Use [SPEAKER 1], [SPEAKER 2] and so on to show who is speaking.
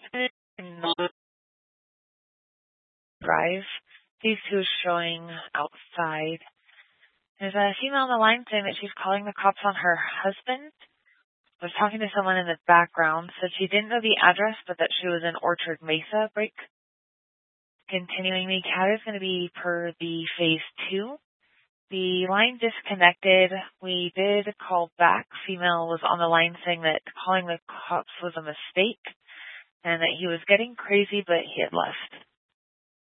[SPEAKER 1] Drive. These two showing outside. There's a female on the line saying that she's calling the cops on her husband. I was talking to someone in the background, said she didn't know the address, but that she was in Orchard Mesa. Break. Continuing, the cat is going to be per the phase 2. The line disconnected. We did call back. Female was on the line saying that calling the cops was a mistake and that he was getting crazy, but he had left.